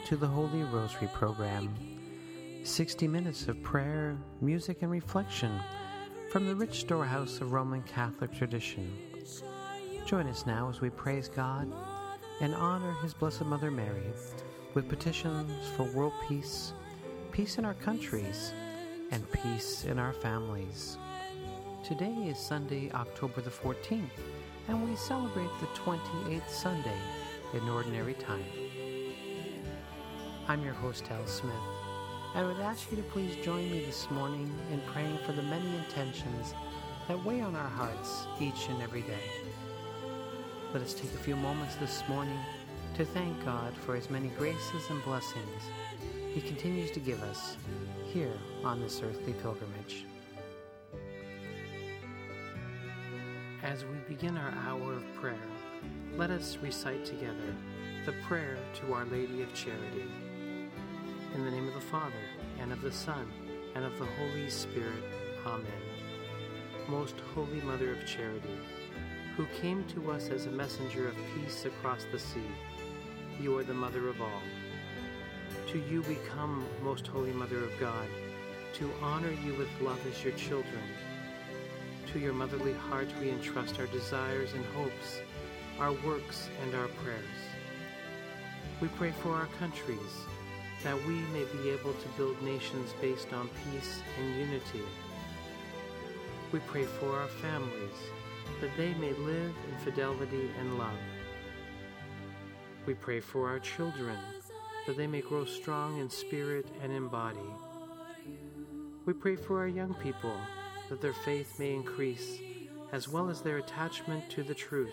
to the Holy Rosary program. 60 minutes of prayer, music, and reflection from the rich storehouse of Roman Catholic tradition. Join us now as we praise God and honor His Blessed Mother Mary with petitions for world peace, peace in our countries, and peace in our families. Today is Sunday, October the 14th, and we celebrate the 28th Sunday in Ordinary Time. I'm your host, Al Smith, and I would ask you to please join me this morning in praying for the many intentions that weigh on our hearts each and every day. Let us take a few moments this morning to thank God for His many graces and blessings He continues to give us here on this earthly pilgrimage. As we begin our hour of prayer, let us recite together the prayer to Our Lady of Charity. In the name of the Father, and of the Son, and of the Holy Spirit. Amen. Most Holy Mother of Charity, who came to us as a messenger of peace across the sea, you are the Mother of all. To you we come, Most Holy Mother of God, to honor you with love as your children. To your motherly heart we entrust our desires and hopes, our works and our prayers. We pray for our countries, that we may be able to build nations based on peace and unity. We pray for our families, that they may live in fidelity and love. We pray for our children, that they may grow strong in spirit and in body. We pray for our young people, that their faith may increase, as well as their attachment to the truth.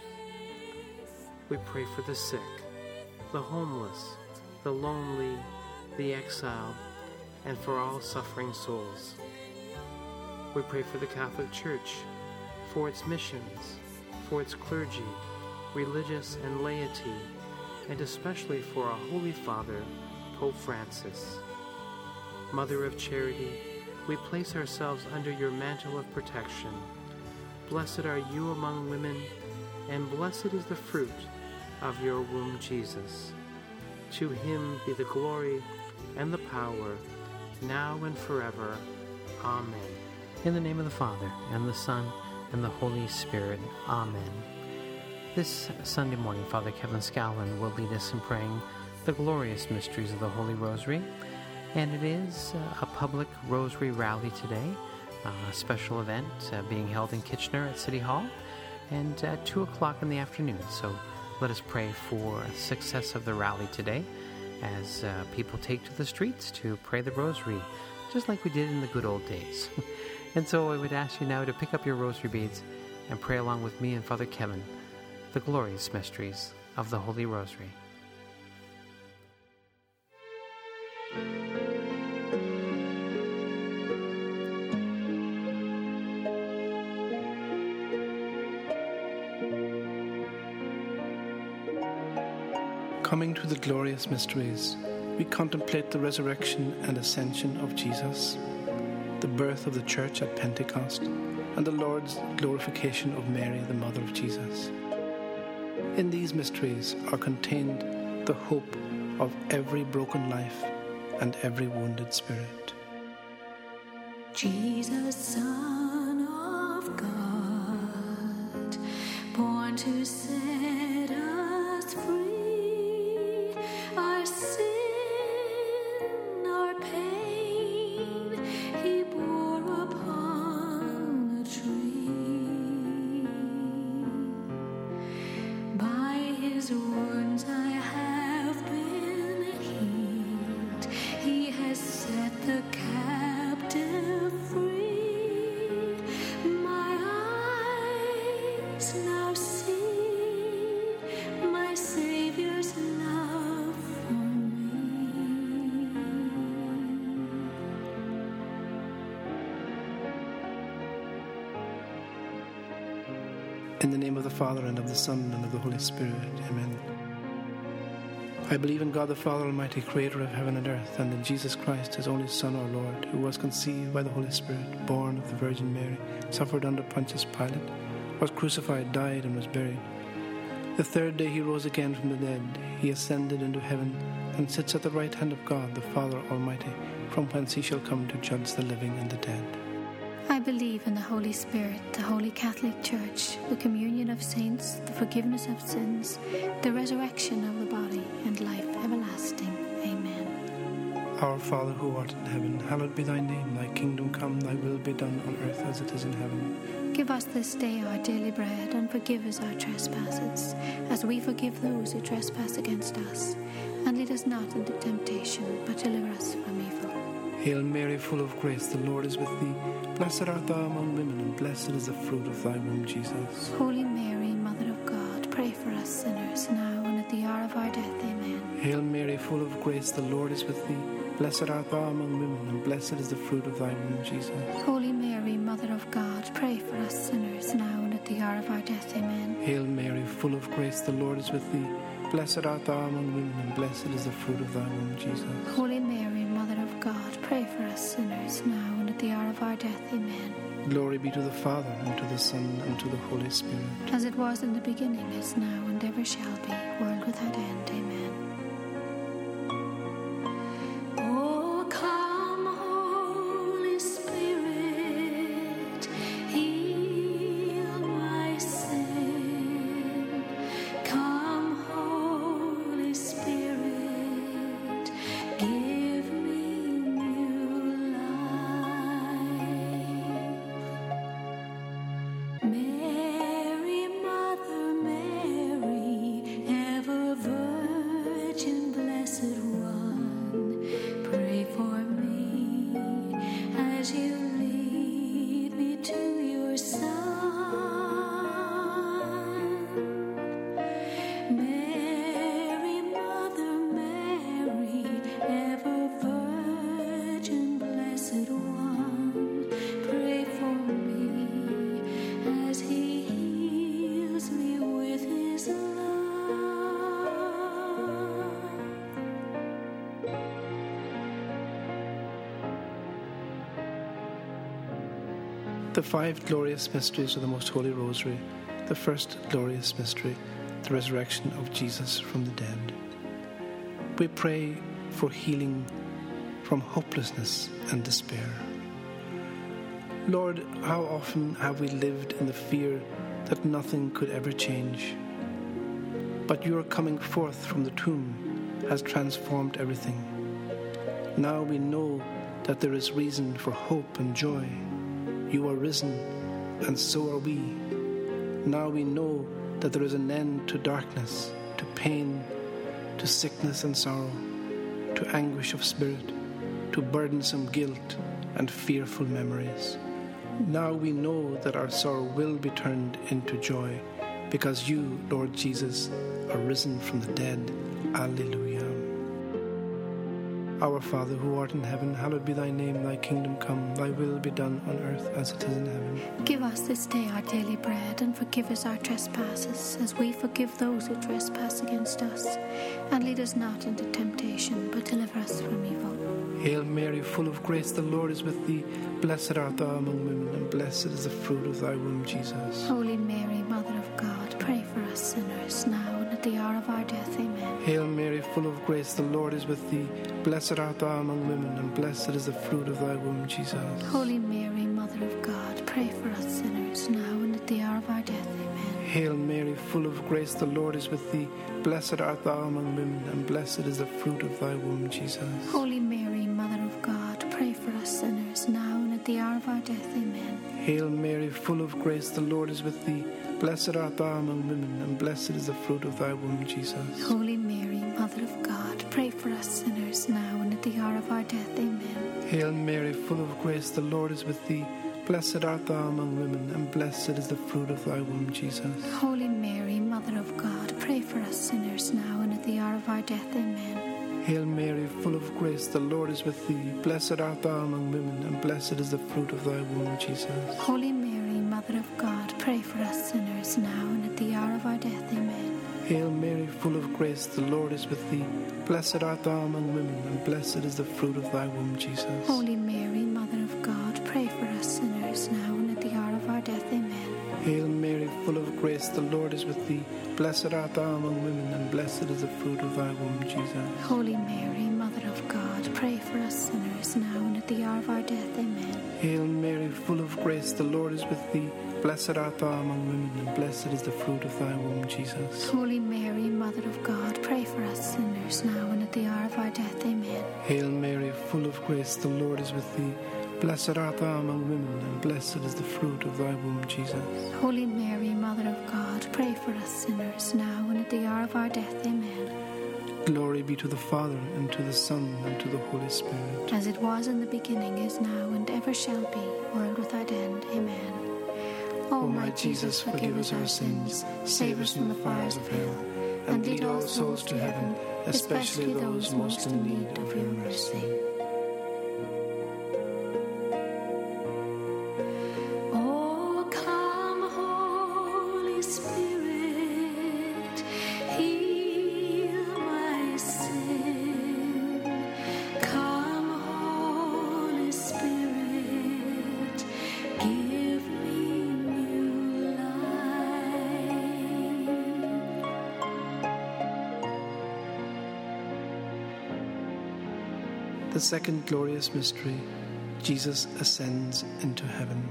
We pray for the sick, the homeless, the lonely, the exiled, and for all suffering souls. We pray for the Catholic Church, for its missions, for its clergy, religious and laity, and especially for our Holy Father, Pope Francis. Mother of Charity, we place ourselves under your mantle of protection. Blessed are you among women, and blessed is the fruit of your womb, Jesus. To him be the glory and the power, now and forever. Amen. In the name of the Father, and the Son, and the Holy Spirit. Amen. This Sunday morning, Father Kevin Scallon will lead us in praying the glorious mysteries of the Holy Rosary. And it is a public rosary rally today, a special event being held in Kitchener at City Hall, and at 2 o'clock in the afternoon. So let us pray for success of the rally today as people take to the streets to pray the rosary, just like we did in the good old days. And so I would ask you now to pick up your rosary beads and pray along with me and Father Kevin the glorious mysteries of the Holy Rosary. Coming to the glorious mysteries, we contemplate the resurrection and ascension of Jesus, the birth of the Church at Pentecost, and the Lord's glorification of Mary, the Mother of Jesus. In these mysteries are contained the hope of every broken life and every wounded spirit. Jesus, Son of God, born to set us free, our sin, our pain, He bore upon a tree. By His wounds I have been healed. He has set the captive free. My eyes now see my Savior's love for me. In the name of the Father, and of the Son, and of the Holy Spirit. Amen. I believe in God the Father Almighty, creator of heaven and earth, and in Jesus Christ, his only Son, our Lord, who was conceived by the Holy Spirit, born of the Virgin Mary, suffered under Pontius Pilate, was crucified, died, and was buried. The third day he rose again from the dead. He ascended into heaven and sits at the right hand of God, the Father Almighty, from whence he shall come to judge the living and the dead. I believe in the Holy Spirit, the Holy Catholic Church, the communion of saints, the forgiveness of sins, the resurrection of the body, and life everlasting. Amen. Our Father who art in heaven, hallowed be thy name. Thy kingdom come, thy will be done on earth as it is in heaven. Give us this day our daily bread, and forgive us our trespasses, as we forgive those who trespass against us. And lead us not into temptation, but deliver us from evil. Hail Mary, full of grace, the Lord is with thee. Blessed art thou among women, and blessed is the fruit of thy womb, Jesus. Holy Mary, Mother of God, pray for us sinners, now and at the hour of our death. Amen. Hail Mary, full of grace, the Lord is with thee. Blessed art thou among women, and blessed is the fruit of thy womb, Jesus. Holy Mary, Mother of God, pray for us sinners, now and at the hour of our death. Amen. Hail Mary, full of grace, the Lord is with thee. Blessed art thou among women, and blessed is the fruit of thy womb, Jesus. Holy Mary, Mother of God, pray for us sinners, now and at the hour of our death. Amen. Glory be to the Father, and to the Son, and to the Holy Spirit. As it was in the beginning, is now, and ever shall be, world without end. Amen. Oh, come, Holy Spirit, heal my sin. Come, Holy Spirit, give me new life. Mary, Mother Mary, ever Virgin, Blessed One, pray for me as you lead me to your Son. Mary, Mother Mary, ever Virgin, Blessed One, pray for me as he heals me with his love. The five glorious mysteries of the Most Holy Rosary. The first glorious mystery, the resurrection of Jesus from the dead. We pray for healing from hopelessness and despair. Lord, how often have we lived in the fear that nothing could ever change? But your coming forth from the tomb has transformed everything. Now we know that there is reason for hope and joy. You are risen, and so are we. Now we know that there is an end to darkness, to pain, to sickness and sorrow, to anguish of spirit, to burdensome guilt and fearful memories. Now we know that our sorrow will be turned into joy, because you, Lord Jesus, are risen from the dead. Alleluia. Our Father who art in heaven, hallowed be thy name. Thy kingdom come, thy will be done on earth as it is in heaven. Give us this day our daily bread, and forgive us our trespasses, as we forgive those who trespass against us. And lead us not into temptation, but deliver us from evil. Hail Mary, full of grace, the Lord is with thee. Blessed art thou among women, and blessed is the fruit of thy womb, Jesus. Holy Mary, Mother of God, pray for us sinners, now and at the hour of our death. Amen. Hail Mary, full of grace, the Lord is with thee. Blessed art thou among women, and blessed is the fruit of thy womb, Jesus. Holy Mary, Mother of God, pray for us sinners, now and at the hour of our death. Amen. Hail Mary, full of grace, the Lord is with thee. Blessed art thou among women, and blessed is the fruit of thy womb, Jesus. Holy Mary, Mother of God, pray for us sinners, now and at the hour of our death. Amen. Hail Mary, full of grace, the Lord is with thee. Blessed art thou among women, and blessed is the fruit of thy womb, Jesus. Holy Mary, Mother of God, pray for us sinners, now and at the hour of our death. Amen. Hail Mary, full of grace, the Lord is with thee. Blessed art thou among women, and blessed is the fruit of thy womb, Jesus. Holy Mary, Mother of God, pray for us sinners, now and at the hour of our death. Amen. Hail Mary, full of grace, the Lord is with thee. Blessed art thou among women, and blessed is the fruit of thy womb, Jesus. Holy Mary, Mother of God, pray for us sinners, now and at the hour of our death. Amen. Hail Mary, full of grace, the Lord is with thee. Blessed art thou among women, and blessed is the fruit of thy womb, Jesus. Holy Mary, Mother of God, pray for us sinners, now and at the hour of our death. Amen. Hail Mary, full of grace, the Lord is with thee. Blessed art thou among women, and blessed is the fruit of thy womb, Jesus. Holy Mary, Mother of God, pray for us sinners, now and at the hour of our death. Amen. Hail Mary, full of grace, the Lord is with thee. Blessed art thou among women, and blessed is the fruit of thy womb, Jesus. Holy Mary, Mother of God, pray for us sinners, now and at the hour of our death. Amen. Hail Mary, full of grace, the Lord is with thee. Blessed art thou among women, and blessed is the fruit of thy womb, Jesus. Holy Mary, Mother of God, pray for us sinners, now and at the hour of our death. Amen. Glory be to the Father, and to the Son, and to the Holy Spirit. As it was in the beginning, is now, and ever shall be, world without end. Amen. O my Jesus, forgive us our sins, save us from the fires of hell, and lead all souls to heaven, especially those most in need of your mercy. Oh, come, Holy Spirit, heal my sin. Come, Holy Spirit, give me new life. The second glorious mystery, Jesus ascends into heaven.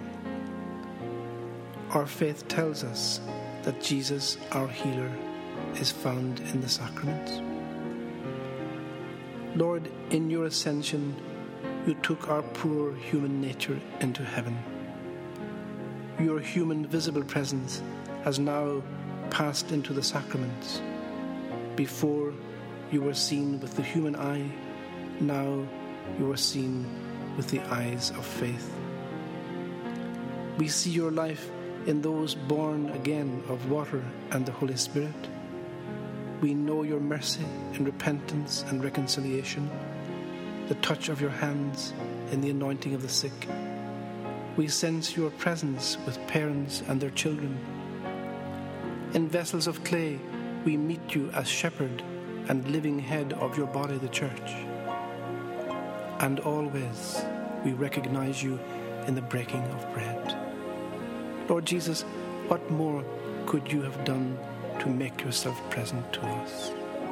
Our faith tells us that Jesus, our healer, is found in the sacraments. Lord, in your ascension, you took our poor human nature into heaven. Your human visible presence has now passed into the sacraments. Before, you were seen with the human eye. Now, you are seen with the eyes of faith. We see your life in those born again of water and the Holy Spirit. We know your mercy in repentance and reconciliation, the touch of your hands in the anointing of the sick. We sense your presence with parents and their children. In vessels of clay, we meet you as shepherd and living head of your body, the church. And always we recognize you in the breaking of bread. Lord Jesus, what more could you have done to make yourself present to us?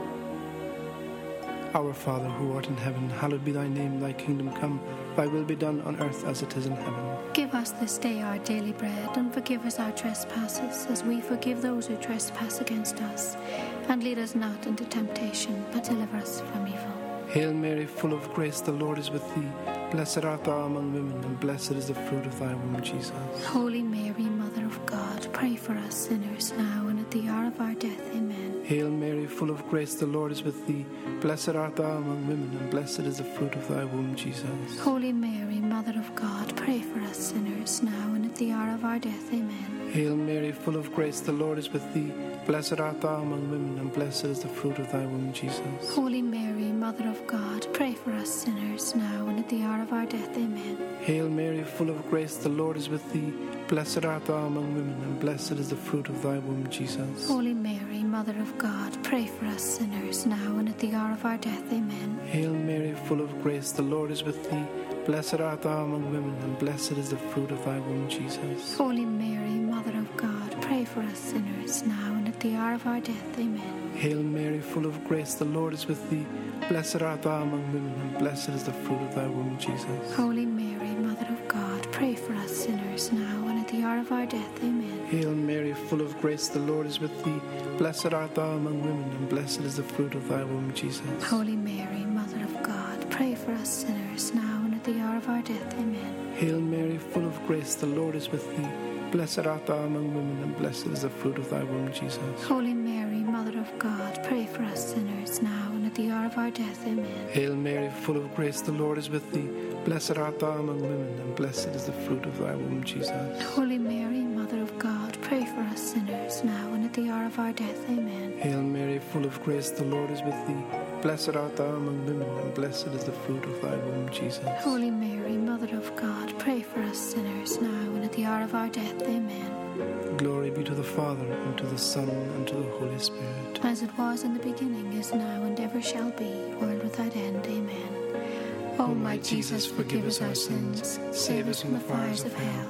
Our Father, who art in heaven, hallowed be thy name. Thy kingdom come, thy will be done on earth as it is in heaven. Give us this day our daily bread, and forgive us our trespasses, as we forgive those who trespass against us. And lead us not into temptation, but deliver us from evil. Hail Mary, full of grace, the Lord is with thee. Blessed art thou among women, and blessed is the fruit of thy womb, Jesus. Holy Mary, Mother of God, pray for us sinners, now and at the hour of our death. Amen. Hail Mary, full of grace, the Lord is with thee. Blessed art thou among women, and blessed is the fruit of thy womb, Jesus. Holy Mary, Mother of God, pray for us sinners, now and at the hour of our death. Amen. Hail Mary, full of grace, the Lord is with thee. Blessed art thou among women, and blessed is the fruit of thy womb, Jesus. Holy Mary, Mother of God, pray for us sinners, now and at the hour of our death. Amen. Hail Mary, full of grace, the Lord is with thee. Blessed art thou among women, and blessed is the fruit of thy womb, Jesus. Holy Mary, Mother of God, pray for us sinners, now and at the hour of our death. Amen. Hail Mary, full of grace, the Lord is with thee. Blessed art thou among women, and blessed is the fruit of thy womb, Jesus. Holy Mary, Mother of God, pray for us sinners, now and at the hour of our death. Amen. Hail Mary, full of grace, the Lord is with thee. Blessed art thou among women, and blessed is the fruit of thy womb, Jesus. Holy Mary, Mother of God, pray for us sinners, now and at the hour of our death. Amen. Hail Mary, full of grace, the Lord is with thee. Blessed art thou among women, and blessed is the fruit of thy womb, Jesus. Holy Mary, Mother of God, pray for us sinners, now and at the hour of our death. Amen. Hail Mary, full of grace, the Lord is with thee. Blessed art thou among women, and blessed is the fruit of thy womb, Jesus. Holy Mary, Mother of God, pray for us sinners, now and at the hour of our death. Amen. Hail Mary, full of grace, the Lord is with thee. Blessed art thou among women, and blessed is the fruit of thy womb, Jesus. Holy Mary, Mother of God, pray for us sinners, now and at the hour of our death. Amen. Hail Mary, full of grace, the Lord is with thee. Blessed art thou among women, and blessed is the fruit of thy womb, Jesus. Holy Mary, Mother of God, pray for us sinners, now and at the hour of our death. Amen. Glory be to the Father, and to the Son, and to the Holy Spirit. As it was in the beginning, is now, and ever shall be, world without end. Amen. O my Jesus, forgive us our sins, save us from the fires of hell,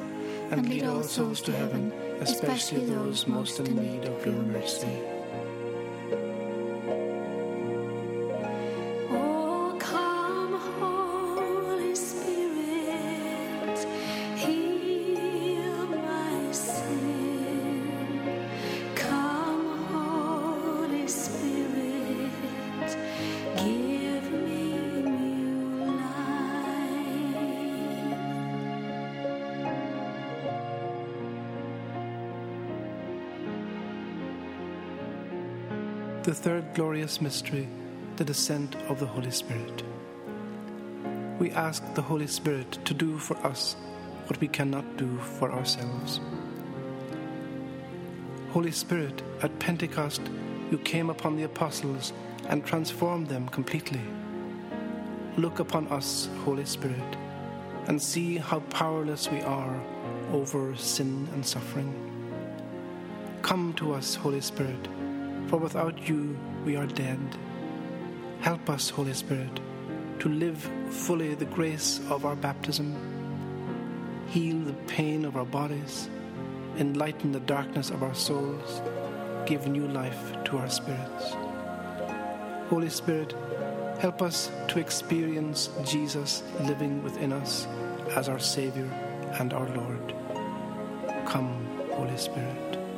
and lead all souls to heaven, especially those most in need of your mercy. Oh, come, Holy Spirit, heal my sin. Come, Holy Spirit, give me new life. The third glorious mystery, the descent of the Holy Spirit. We ask the Holy Spirit to do for us what we cannot do for ourselves. Holy Spirit, at Pentecost, you came upon the apostles and transformed them completely. Look upon us, Holy Spirit, and see how powerless we are over sin and suffering. Come to us, Holy Spirit, for without you we are dead. Help us, Holy Spirit, to live fully the grace of our baptism. Heal the pain of our bodies, enlighten the darkness of our souls, give new life to our spirits. Holy Spirit, help us to experience Jesus living within us as our Saviour and our Lord. Come, Holy Spirit.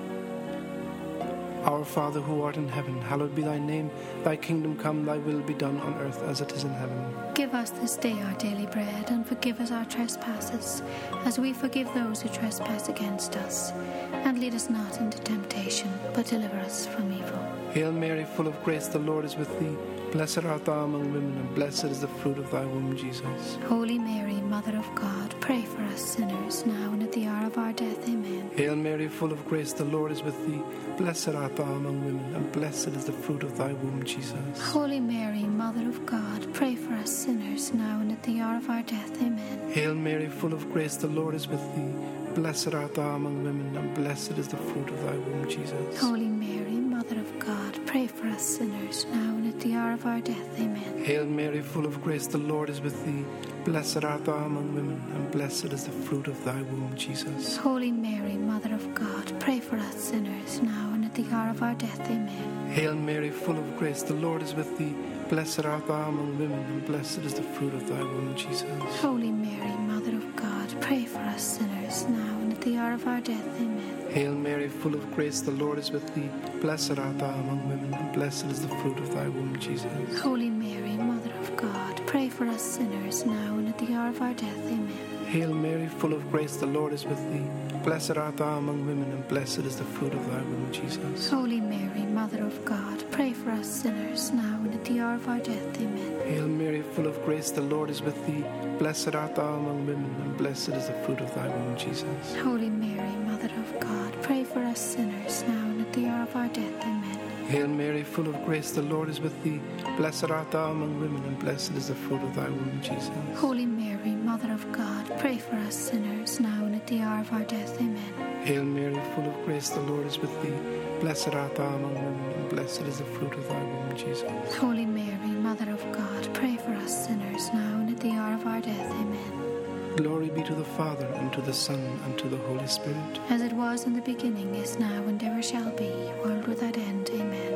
Our Father who art in heaven, hallowed be thy name. Thy kingdom come, thy will be done on earth as it is in heaven. Give us this day our daily bread, and forgive us our trespasses, as we forgive those who trespass against us. And lead us not into temptation, but deliver us from evil. Hail Mary, full of grace, the Lord is with thee. Blessed art thou among women, and blessed is the fruit of thy womb, Jesus. Holy Mary, Mother of God, pray for us sinners, now and at the hour of our death. Amen. Hail Mary, full of grace, the Lord is with thee. Blessed art thou among women, and blessed is the fruit of thy womb, Jesus. Holy Mary, Mother of God, pray for us sinners, now and at the hour of our death. Amen. Hail Mary, full of grace, the Lord is with thee. Blessed art thou among women, and blessed is the fruit of thy womb, Jesus. Holy Mary, Mother of God, pray for us sinners, now and at the hour of our death. Amen. Hail Mary, full of grace, the Lord is with thee. Blessed art thou among women, and blessed is the fruit of thy womb, Jesus. Holy Mary, Mother of God, pray for us sinners, now and at the hour of our death. Amen. Hail Mary, full of grace, the Lord is with thee. Blessed art thou among women, and blessed is the fruit of thy womb, Jesus. Holy Mary, Mother of God, pray for us sinners, now and at the hour of our death. Amen. Hail Mary, full of grace, the Lord is with thee. Blessed art thou among women, and blessed is the fruit of thy womb, Jesus. Holy Mary, Mother of God, pray for us sinners, now and at the hour of our death. Amen. Hail Mary, full of grace, the Lord is with thee. Blessed art thou among women, and blessed is the fruit of thy womb, Jesus. Holy Mary, Mother of God, pray for us sinners, now and at the hour of our death. Amen. Hail Mary, full of grace, the Lord is with thee. Blessed art thou among women, and blessed is the fruit of thy womb, Jesus. Holy Mary, Mother of God, pray for us sinners, now and at the hour of our death. Amen. Hail Mary, full of grace, the Lord is with thee. Blessed art thou among women, and blessed is the fruit of thy womb, Jesus. Holy Mary, Mother of God, pray for us sinners, now and at the hour of our death. Amen. Hail Mary, full of grace, the Lord is with thee. Blessed art thou among women, and blessed is the fruit of thy womb, Jesus. Holy Mary, Mother of God, pray for us sinners, now and at the hour of our death. Amen. Glory be to the Father, and to the Son, and to the Holy Spirit. As it was in the beginning, is now, and ever shall be, world without end. Amen.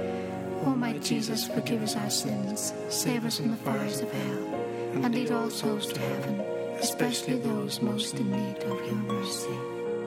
O my Jesus, forgive us our sins, save us from the fires of hell, and lead all souls to heaven, especially those most in need of your mercy.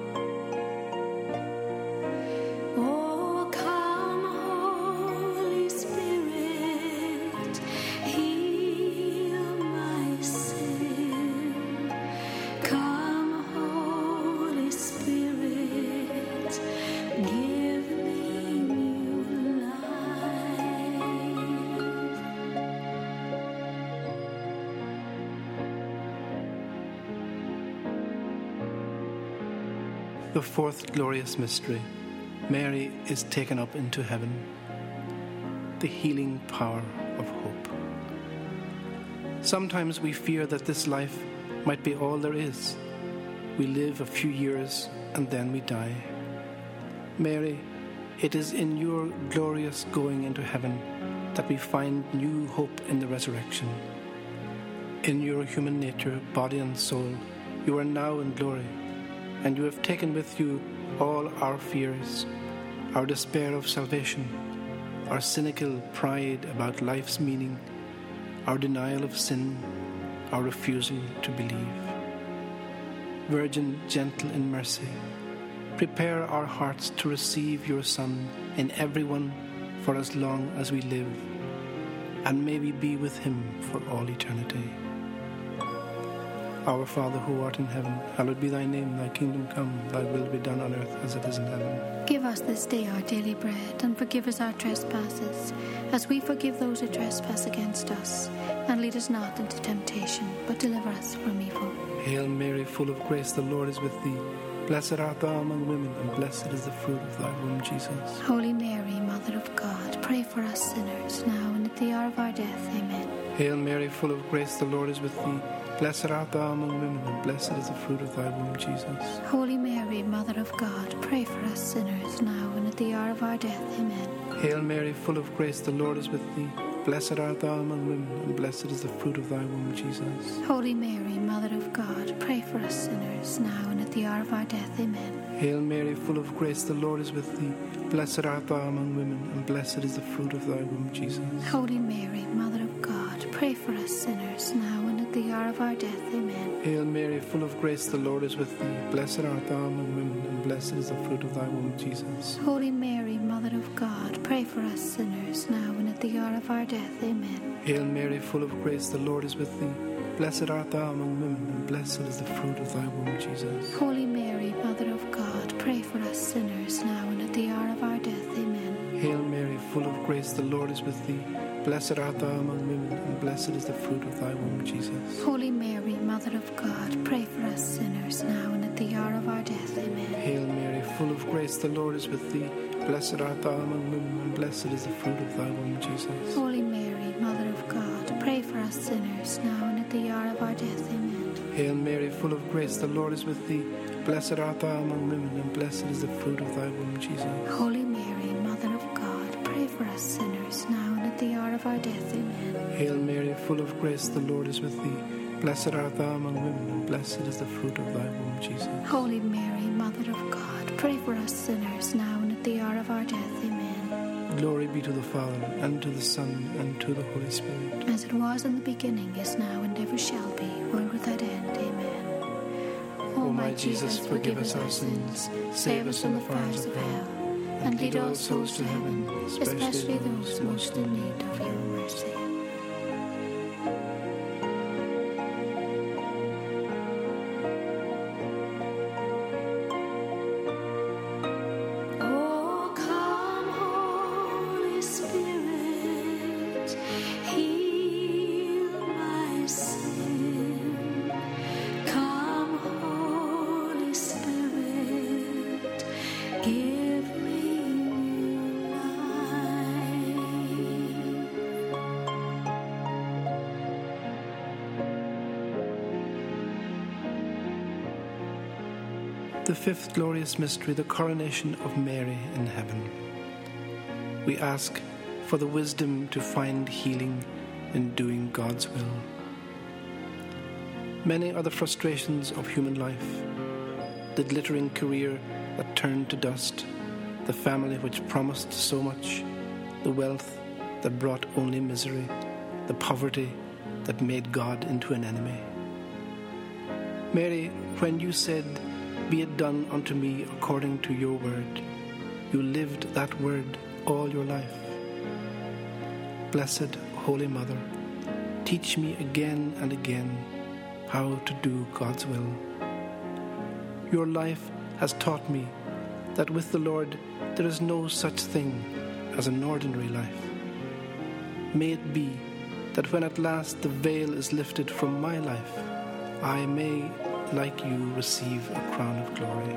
Oh, come, Holy Spirit, heal my sin. Come, Holy Spirit, give me new life. The fourth glorious mystery, Mary is taken up into heaven. The healing power of hope. Sometimes we fear that this life might be all there is. We live a few years and then we die. Mary, it is in your glorious going into heaven that we find new hope in the resurrection. In your human nature, body and soul, you are now in glory. and you have taken with you all our fears, our despair of salvation, our cynical pride about life's meaning, our denial of sin, our refusal to believe. Virgin, gentle in mercy, prepare our hearts to receive your Son in everyone for as long as we live, and may we be with him for all eternity. Our Father who art in heaven, hallowed be thy name, thy kingdom come, thy will be done on earth as it is in heaven. Give us this day our daily bread, and forgive us our trespasses, as we forgive those who trespass against us. And lead us not into temptation, but deliver us from evil. Hail Mary, full of grace, the Lord is with thee. Blessed art thou among women, and blessed is the fruit of thy womb, Jesus. Holy Mary, Mother of God, pray for us sinners, now and at the hour of our death. Amen. Hail Mary, full of grace, the Lord is with thee. Blessed art thou among women, and blessed is the fruit of thy womb, Jesus. Holy Mary, Mother of God, pray for us sinners, now and at the hour of our death. Amen. Hail Mary, full of grace, the Lord is with thee. Blessed art thou among women, and blessed is the fruit of thy womb, Jesus. Holy Mary, Mother of God, pray for us sinners, now and at the hour of our death. Amen. Hail Mary, full of grace, the Lord is with thee. Blessed art thou among women, and blessed is the fruit of thy womb, Jesus. Holy Mary, Mother of God, pray for us sinners, now and at the hour of our death. Amen. Hail Mary, full of grace, the Lord is with thee. Blessed art thou among women, and blessed is the fruit of thy womb, Jesus. Holy Mary, Mother of God, pray for us sinners, now and at the hour of our death. Amen. Hail Mary, full of grace, the Lord is with thee. Blessed art thou among women, and blessed is the fruit of thy womb, Jesus. Holy Mary, Mother of God, pray for us sinners, now and at the hour of our death. Amen. Hail Mary, full of grace, the Lord is with thee. Blessed art thou among women, and blessed is the fruit of thy womb, Jesus. Holy Mary, Mother of God, pray for us sinners, now and at the hour of our death. Amen. Hail Mary, full of grace, the Lord is with thee. Blessed art thou among women, and blessed is the fruit of thy womb, Jesus. Holy Mary, Mother of God, pray for us sinners, now and at the hour of our death. Amen. Hail Mary, full of grace, the Lord is with thee. Blessed art thou among women, and blessed is the fruit of thy womb, Jesus. Holy Mary, Mother of God, pray for us sinners, now and at the hour of our death. Amen. Hail Mary, full of grace, the Lord is with thee. Blessed art thou among women, and blessed is the fruit of thy womb, Jesus. Holy Mary, Mother of God, pray for us sinners, now and at the hour of our death. Amen. Glory be to the Father, and to the Son, and to the Holy Spirit. As it was in the beginning, is now, and ever shall be, world without end. Amen. O my Jesus, forgive us our sins, save us from the fires of hell, and lead all souls to heaven, especially those most in need of your mercy. The fifth glorious mystery, the coronation of Mary in heaven. We ask for the wisdom to find healing in doing God's will. Many are the frustrations of human life: the glittering career that turned to dust, the family which promised so much, the wealth that brought only misery, the poverty that made God into an enemy. Mary, when you said, "Be it done unto me according to your word," you lived that word all your life. Blessed Holy Mother, teach me again and again how to do God's will. Your life has taught me that with the Lord there is no such thing as an ordinary life. May it be that when at last the veil is lifted from my life, I may, like you, receive a crown of glory.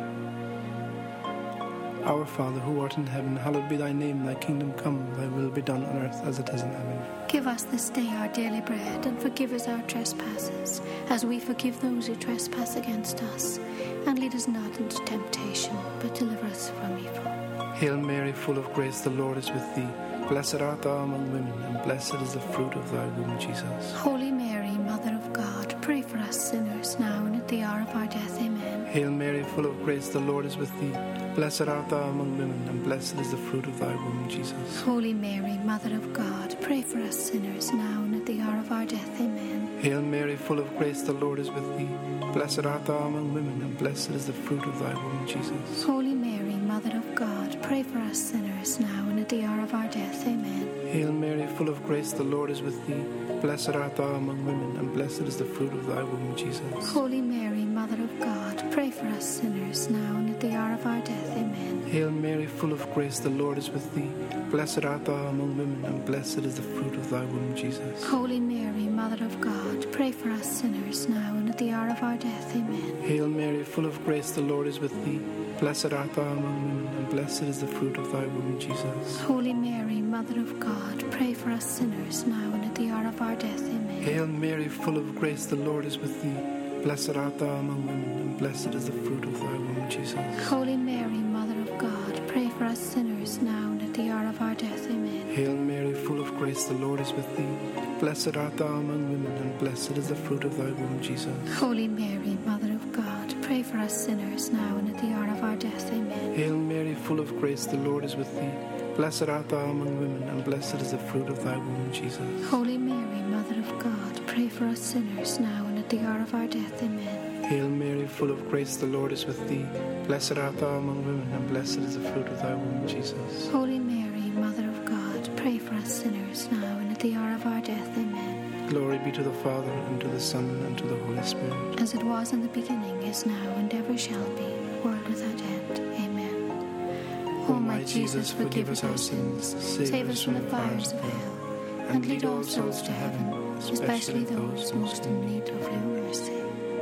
Our Father, who art in heaven, hallowed be thy name. Thy kingdom come, thy will be done on earth as it is in heaven. Give us this day our daily bread, and forgive us our trespasses, as we forgive those who trespass against us. And lead us not into temptation, but deliver us from evil. Hail Mary, full of grace, the Lord is with thee. Blessed art thou among women, and blessed is the fruit of thy womb, Jesus. Holy Mary, Mother of God, pray for us sinners, now and at the hour of our death. Amen. Hail Mary, full of grace, the Lord is with thee. Blessed art thou among women, and blessed is the fruit of thy womb, Jesus. Holy Mary, Mother of God, pray for us sinners now and at the hour of our death. Amen. Hail Mary, full of grace, the Lord is with thee. Blessed art thou among women, and blessed is the fruit of thy womb, Jesus. Holy Mary, Mother of God, pray for us sinners now and at the hour of our death. Amen. Hail Mary, full of grace, the Lord is with thee. Blessed art thou among women, and blessed is the fruit of thy womb, Jesus. Holy Mary, Mother of God, pray for us sinners now and at the hour of our death. Amen. Hail Mary, full of grace, the Lord is with thee. Blessed art thou among women, and blessed is the fruit of thy womb, Jesus. Holy Mary, Mother of God, pray for us sinners now and at the hour of our death. Amen. Hail Mary, full of grace, the Lord is with thee. Blessed art thou among women, and blessed is the fruit of thy womb, Jesus. Holy Mary, Mother of God, pray for us sinners now and at the hour of our death. Amen. Hail Mary, full of grace, the Lord is with thee. Blessed art thou among women, and blessed is the fruit of thy womb, Jesus. Holy Mary, Mother of God, pray for us sinners now and at the hour of our death. Amen. Hail Mary, full of grace, the Lord is with thee. Blessed art thou among women, and blessed is the fruit of thy womb, Jesus. Holy Mary, Mother of God, pray for us sinners now and at the hour of our death. Amen. Hail Mary, full of grace, the Lord is with thee. Blessed art thou among women, and blessed is the fruit of thy womb, Jesus. Holy Mary, Mother of God, pray for us sinners now and at the hour of our death. Amen. Hail Mary, full of grace, the Lord is with thee. Blessed art thou among women, and blessed is the fruit of thy womb, Jesus. Holy Mary, Mother of God, pray for us sinners now and at the hour of our death. Amen. Glory be to the Father, and to the Son, and to the Holy Spirit. As it was in the beginning, is now, and ever shall be, world without end. Amen. O my Jesus, forgive us our sins, save us from the fires of hell, and lead all souls to heaven, especially those most in need of your mercy.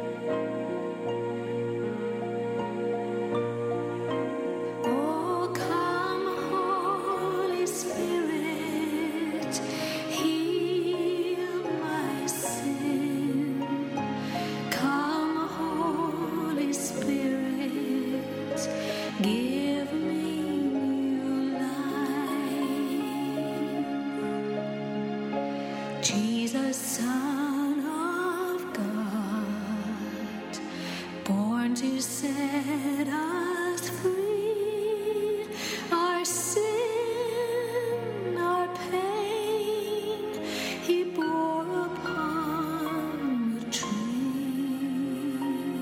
Jesus, Son of God, born to set us free, our sin, our pain, He bore upon the tree.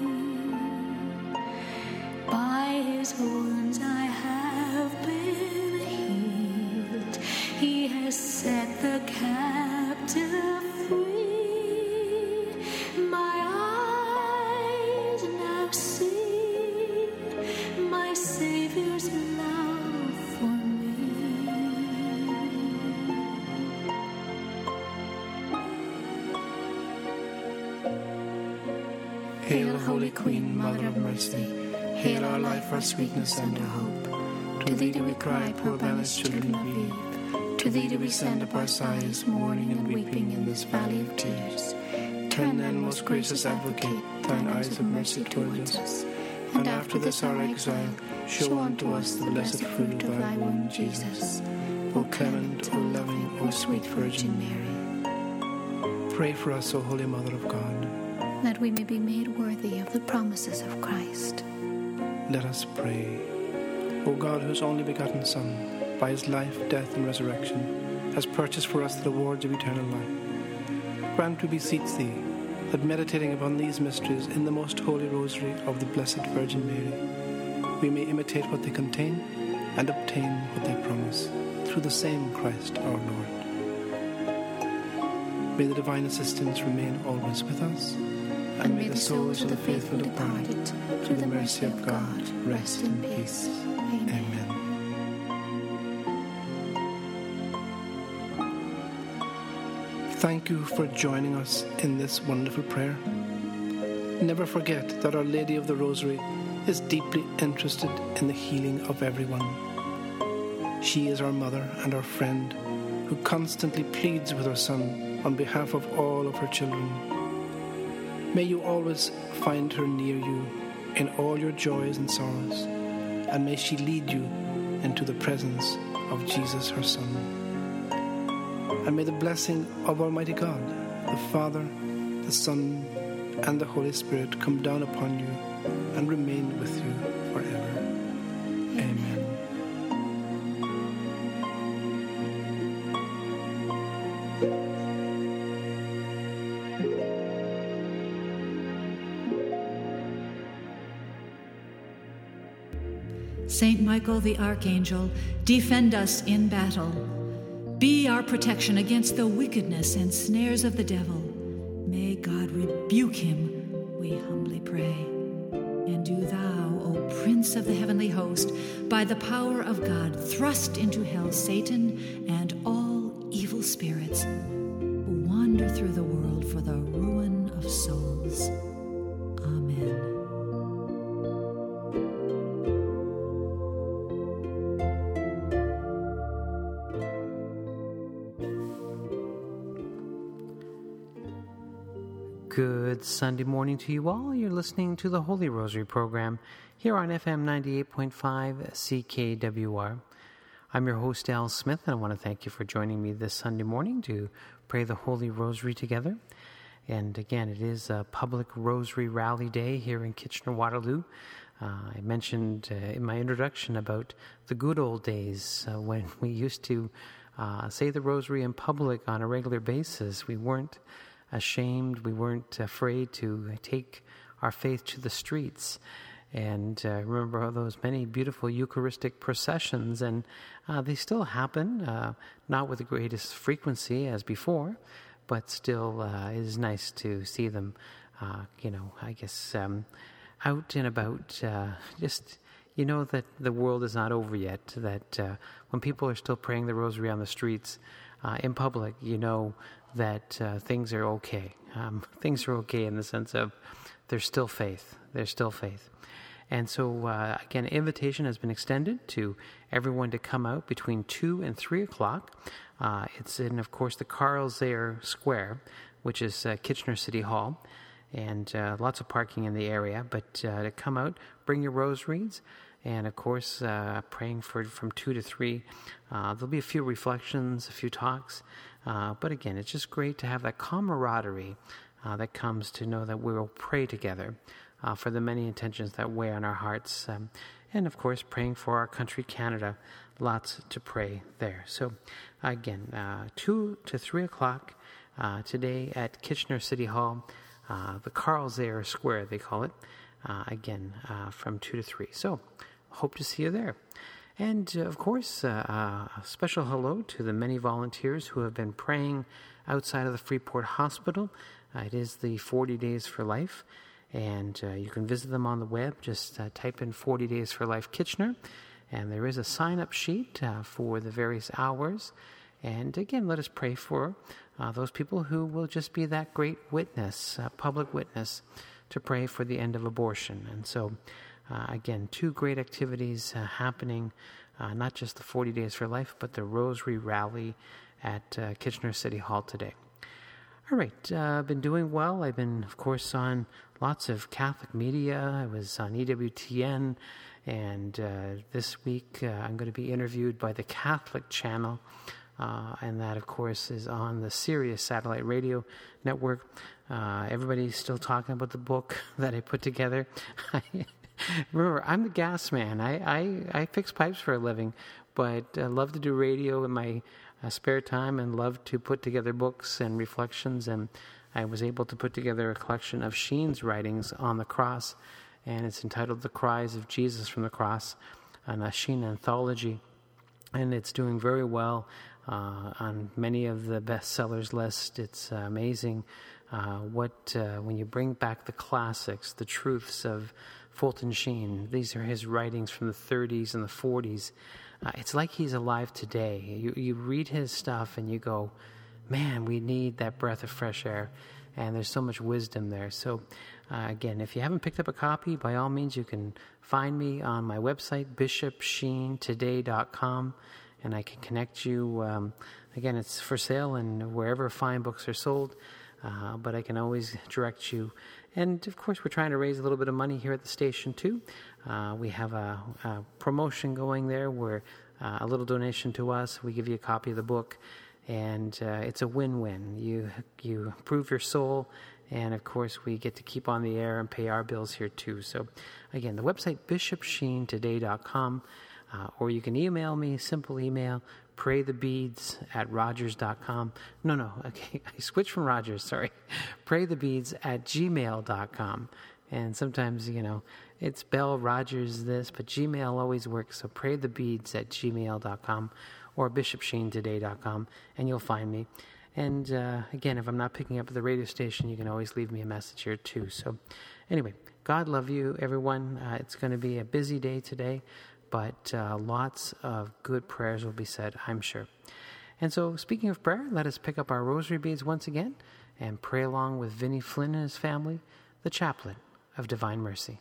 By His wounds I have been healed. He has set the captive free. My eyes now see my Savior's love for me. Hail, Holy Queen, Mother of Mercy. Hail our life, our sweetness, and our hope. To thee do we cry, poor banished children of Eve. To thee do we send up our sighs, mourning and weeping in this valley of tears. Turn then, most gracious Advocate, thine eyes of mercy towards us, and after this our exile, show unto us the blessed fruit of thy womb, Jesus. O clement, O loving, O sweet Virgin Mary, pray for us, O Holy Mother of God, that we may be made worthy of the promises of Christ. Let us pray. O God, whose only begotten Son, by his life, death, and resurrection, has purchased for us the rewards of eternal life, grant, we beseech thee, that meditating upon these mysteries in the most holy rosary of the Blessed Virgin Mary, we may imitate what they contain and obtain what they promise, through the same Christ our Lord. May the divine assistance remain always with us, and may the souls of the faithful departed, through the mercy of God, rest in peace. Amen. Thank you for joining us in this wonderful prayer. Never forget that Our Lady of the Rosary is deeply interested in the healing of everyone. She is our mother and our friend, who constantly pleads with her Son on behalf of all of her children. May you always find her near you in all your joys and sorrows, and may she lead you into the presence of Jesus, her Son. And may the blessing of Almighty God, the Father, the Son, and the Holy Spirit come down upon you and remain with you forever. Amen. Saint Michael the Archangel, defend us in battle. Be our protection against the wickedness and snares of the devil. May God rebuke him, we humbly pray. And do thou, O Prince of the heavenly host, by the power of God, thrust into hell Satan and all evil spirits who wander through the world for the ruin of souls. Amen. Good Sunday morning to you all. You're listening to the Holy Rosary program here on FM 98.5 CKWR. I'm your host, Al Smith, and I want to thank you for joining me this Sunday morning to pray the Holy Rosary together. And again, it is a public Rosary Rally Day here in Kitchener-Waterloo. I mentioned in my introduction about the good old days when we used to say the Rosary in public on a regular basis. We weren't ashamed, we weren't afraid to take our faith to the streets. And remember all those many beautiful Eucharistic processions, and they still happen, not with the greatest frequency as before, but still it is nice to see them, I guess, out and about, just, that the world is not over yet, that when people are still praying the Rosary on the streets in public, that things are okay. Things are okay in the sense of there's still faith. There's still faith. And so, again, invitation has been extended to everyone to come out between 2 and 3 o'clock. It's in, of course, the Carl Zare Square, which is Kitchener City Hall, and lots of parking in the area. But to come out, bring your rosaries, and, of course, praying from 2 to 3. There'll be a few reflections, a few talks. But again, it's just great to have that camaraderie that comes to know that we'll pray together for the many intentions that weigh on our hearts. And, of course, praying for our country, Canada. Lots to pray there. So, again, 2 to 3 o'clock today at Kitchener City Hall, the Carl Zare Square, they call it, again, from 2 to 3. So, hope to see you there. And, of course, a special hello to the many volunteers who have been praying outside of the Freeport Hospital. It is the 40 Days for Life, and you can visit them on the web. Just type in 40 Days for Life Kitchener, and there is a sign-up sheet for the various hours. And, again, let us pray for those people who will just be that great witness, public witness, to pray for the end of abortion. And so, again, 2 great activities happening, not just the 40 Days for Life, but the Rosary Rally at Kitchener City Hall today. All right, I've been doing well. I've been, of course, on lots of Catholic media. I was on EWTN, and this week I'm going to be interviewed by the Catholic Channel, and that, of course, is on the Sirius Satellite Radio Network. Everybody's still talking about the book that I put together. Remember, I'm the gas man. I fix pipes for a living, but I love to do radio in my spare time and love to put together books and reflections. And I was able to put together a collection of Sheen's writings on the cross, and it's entitled The Cries of Jesus from the Cross, a Sheen anthology. And it's doing very well on many of the bestsellers list. It's amazing when you bring back the classics, the truths of Fulton Sheen. These are his writings from the 30s and the 40s. It's like he's alive today. You read his stuff and you go, man, we need that breath of fresh air. And there's so much wisdom there. So, again, if you haven't picked up a copy, by all means, you can find me on my website, bishopsheentoday.com, and I can connect you. Again, it's for sale and wherever fine books are sold, but I can always direct you. And, of course, we're trying to raise a little bit of money here at the station, too. We have a promotion going there where a little donation to us, we give you a copy of the book, and it's a win-win. You improve your soul, And of course, we get to keep on the air and pay our bills here too. So again, the website, bishopsheentoday.com, or you can email me, simple email, praythebeads@rogers.com. Okay, I switched from Rogers, sorry. praythebeads@gmail.com. And sometimes, it's Bell, Rogers, this, but Gmail always works. So praythebeads@gmail.com or bishopsheentoday.com, and you'll find me. And again, if I'm not picking up at the radio station, you can always leave me a message here too. So anyway, God love you, everyone. It's going to be a busy day today, but lots of good prayers will be said, I'm sure. And so speaking of prayer, let us pick up our rosary beads once again and pray along with Vinnie Flynn and his family, the chaplain of Divine Mercy.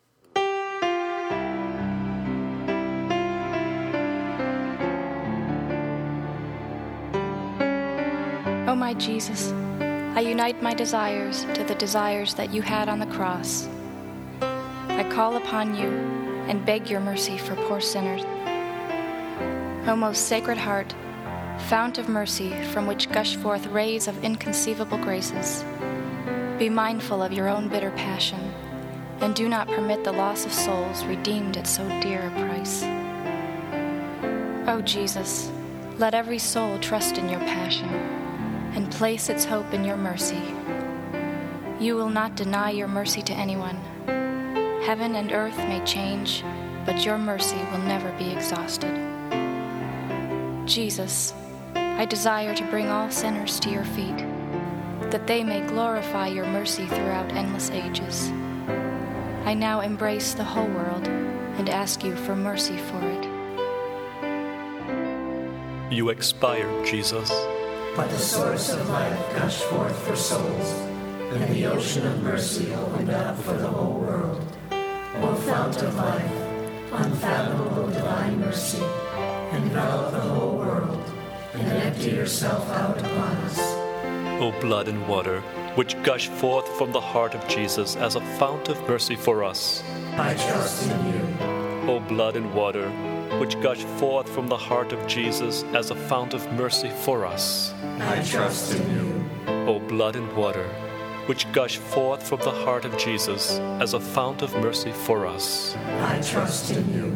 O my Jesus, I unite my desires to the desires that you had on the cross. I call upon you and beg your mercy for poor sinners. O most Sacred Heart, fount of mercy from which gush forth rays of inconceivable graces, be mindful of your own bitter passion, and do not permit the loss of souls redeemed at so dear a price. O Jesus, let every soul trust in your passion and place its hope in your mercy. You will not deny your mercy to anyone. Heaven and earth may change, but your mercy will never be exhausted. Jesus, I desire to bring all sinners to your feet, that they may glorify your mercy throughout endless ages. I now embrace the whole world and ask you for mercy for it. You expired, Jesus. But the source of life gushed forth for souls, and the ocean of mercy opened up for the whole world. O fount of life, unfathomable divine mercy, envelop the whole world, and empty yourself out upon us. O blood and water, which gush forth from the heart of Jesus as a fount of mercy for us. I trust in you. O blood and water, which gush forth from the heart of Jesus as a fount of mercy for us. I trust in you. O blood and water, which gush forth from the heart of Jesus as a fount of mercy for us. I trust in you.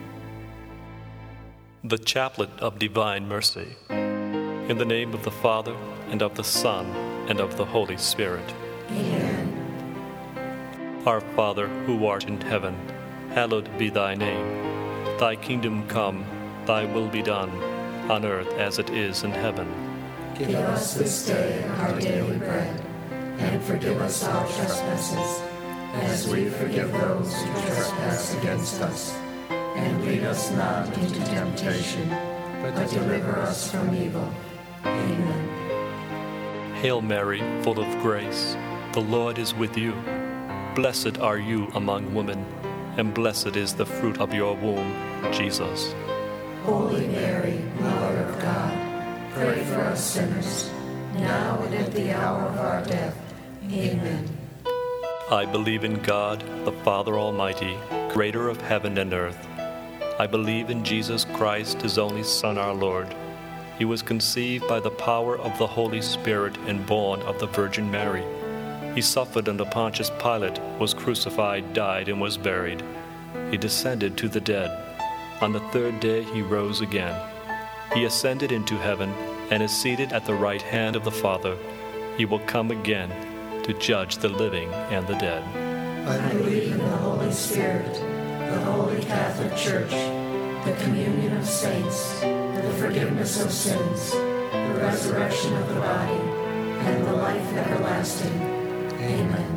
The Chaplet of Divine Mercy. In the name of the Father, and of the Son, and of the Holy Spirit. Amen. Our Father, who art in heaven, hallowed be thy name. Thy kingdom come, thy will be done, on earth as it is in heaven. Give us this day our daily bread, and forgive us our trespasses, as we forgive those who trespass against us. And lead us not into temptation, but deliver us from evil. Amen. Hail Mary, full of grace, the Lord is with you. Blessed are you among women, and blessed is the fruit of your womb, Jesus. Holy Mary, Mother of God, pray for us sinners, now and at the hour of our death. Amen. I believe in God, the Father Almighty, creator of heaven and earth. I believe in Jesus Christ, his only Son, our Lord. He was conceived by the power of the Holy Spirit and born of the Virgin Mary. He suffered under Pontius Pilate, was crucified, died, and was buried. He descended to the dead. On the third day he rose again. He ascended into heaven and is seated at the right hand of the Father. He will come again to judge the living and the dead. I believe in the Holy Spirit, the Holy Catholic Church, the communion of saints, the forgiveness of sins, the resurrection of the body, and the life everlasting. Amen.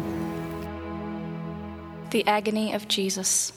The agony of Jesus.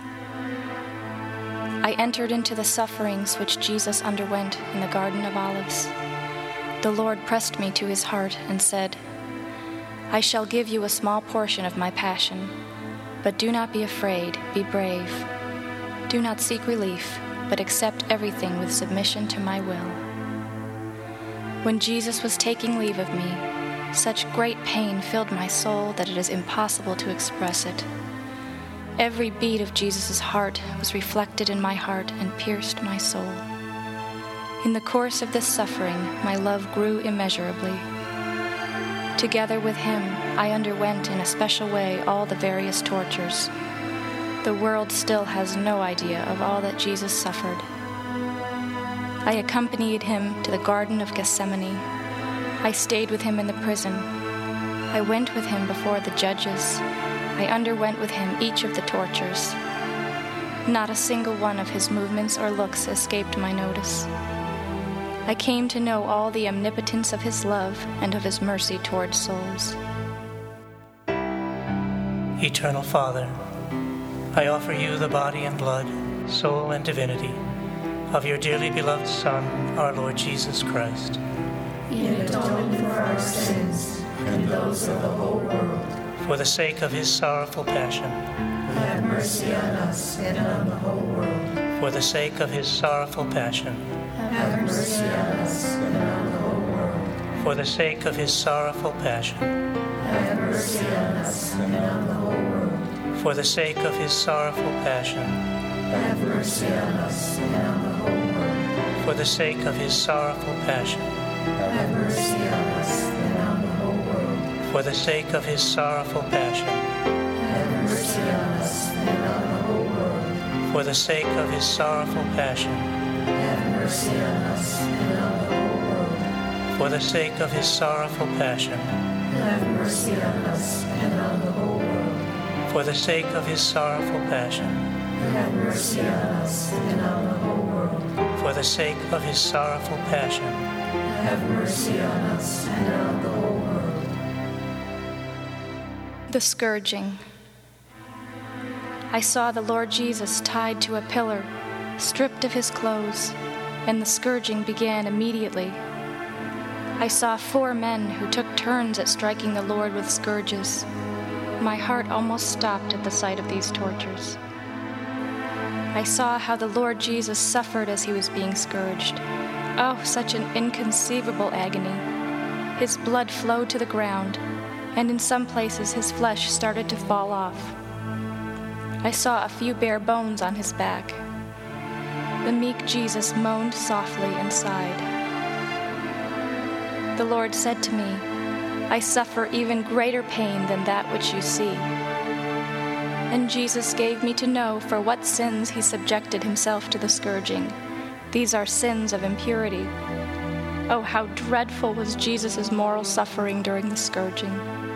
I entered into the sufferings which Jesus underwent in the Garden of Olives. The Lord pressed me to his heart and said, I shall give you a small portion of my passion, but do not be afraid, be brave. Do not seek relief, but accept everything with submission to my will. When Jesus was taking leave of me, such great pain filled my soul that it is impossible to express it. Every beat of Jesus' heart was reflected in my heart and pierced my soul. In the course of this suffering, my love grew immeasurably. Together with him, I underwent in a special way all the various tortures. The world still has no idea of all that Jesus suffered. I accompanied him to the Garden of Gethsemane. I stayed with him in the prison. I went with him before the judges. I underwent with him each of the tortures. Not a single one of his movements or looks escaped my notice. I came to know all the omnipotence of his love and of his mercy towards souls. Eternal Father, I offer you the body and blood, soul and divinity of your dearly beloved Son, our Lord Jesus Christ. In atonement for our sins and those of the whole world. For the sake of his sorrowful passion. Have mercy on us and on the whole world. For the sake of his sorrowful passion. Have mercy on us and on the whole world. For the sake of his sorrowful passion. Have mercy on us and on the whole world. For the sake of his sorrowful passion. Have mercy on us and on the whole world. For the sake of his sorrowful passion. Have mercy on us and on the whole world. For the sake of his sorrowful passion. Have mercy on us and on the whole world. For the sake of his sorrowful passion. Have mercy on us and on the whole world. For the sake of his sorrowful passion. Have mercy on us and on the whole world. For the sake of his sorrowful passion. Have mercy on us and on the whole world. For the sake of his sorrowful passion. Have mercy on us and on the whole world. The scourging. I saw the Lord Jesus tied to a pillar, stripped of his clothes, and the scourging began immediately. I saw 4 men who took turns at striking the Lord with scourges. My heart almost stopped at the sight of these tortures. I saw how the Lord Jesus suffered as he was being scourged. Oh, such an inconceivable agony. His blood flowed to the ground, and in some places his flesh started to fall off. I saw a few bare bones on his back. The meek Jesus moaned softly and sighed. The Lord said to me, I suffer even greater pain than that which you see. And Jesus gave me to know for what sins he subjected himself to the scourging. These are sins of impurity. Oh, how dreadful was Jesus' moral suffering during the scourging.